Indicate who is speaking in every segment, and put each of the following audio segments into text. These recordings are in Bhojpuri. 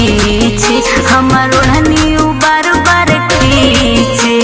Speaker 1: पीछे हमर ओढ़नी बार बार खींचे।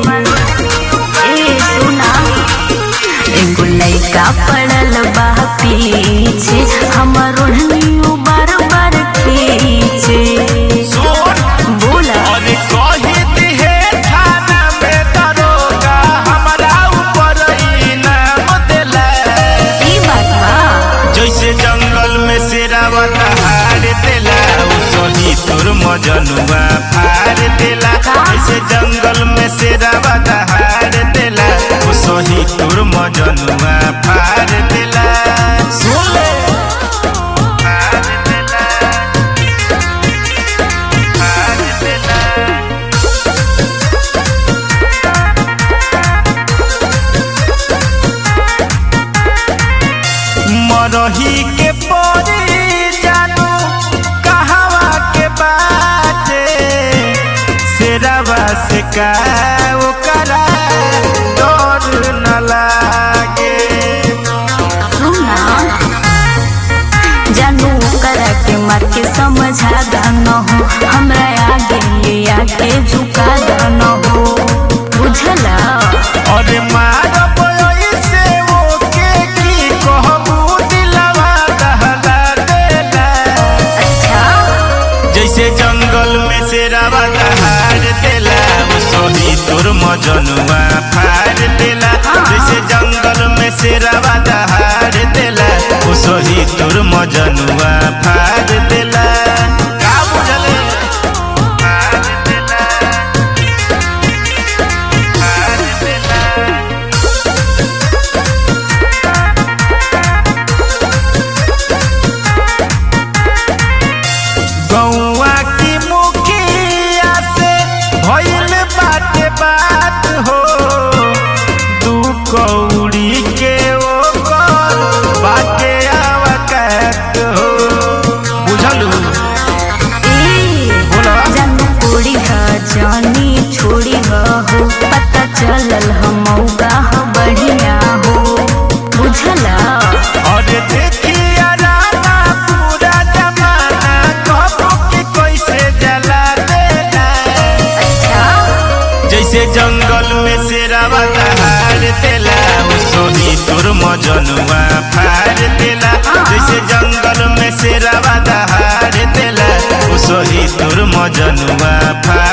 Speaker 1: ए सुना एगो लइका पड़ल बा पीछे हमर ओढ़नी बार बार खींचे। बोला
Speaker 2: अरे कही दिहे थाना में दरोगा हमरा ऊपर इनाम देला।
Speaker 1: ई बात बा
Speaker 2: जैसे जंगल में शेरावा दहाड़ देला उसही तोर मजनुआ फाड़ देला। जैसे जंगल में शेरावा दहाड़ देला उसही तोर मजनुआ फाड़ देला। सुन ले फाड़ देला फाड़ देला। मरही के परी जानू कहवा के बाटे शेरावा से का ओकरा डर न लागे।
Speaker 1: सुना जानू करा के मार के समझा दनो हो हमरा आगे ले आके झुका दनो हो बुझला।
Speaker 2: अरे मारब ऐसे ओके की कहबू दिलवा दहला देला।
Speaker 1: अच्छा
Speaker 2: जैसे जंगल में शेरावा दहाड़ देला उसही तोर मजनुआ फाड़ देला। जैसे जंगल में शेरावा दहाड़ देला उसही तोर मजनुआ फाड़ देला। का बुझले फाड़ देला फाड़ देला। गौवा की मुखिया से भइल बाटे बात हो दू कौड़ी के ओकर बाटे आवकात हो। बुझलू बोला
Speaker 1: जानू कोड़ी ह जानी छोड़ी हो पता चलल हम मौका ह बढ़िया हो बुझला।
Speaker 2: अरे देखिया राना पूरा जमाना कहबू कि कैसे जला देला।
Speaker 1: अच्छा
Speaker 2: जैसे जंगल में शेरावा दहाड़ देला उसही तोर मजनुआ फाड़ देला। जैसे जंगल में शेरावा दहाड़ देला उसही तोर मजनुआ फाड़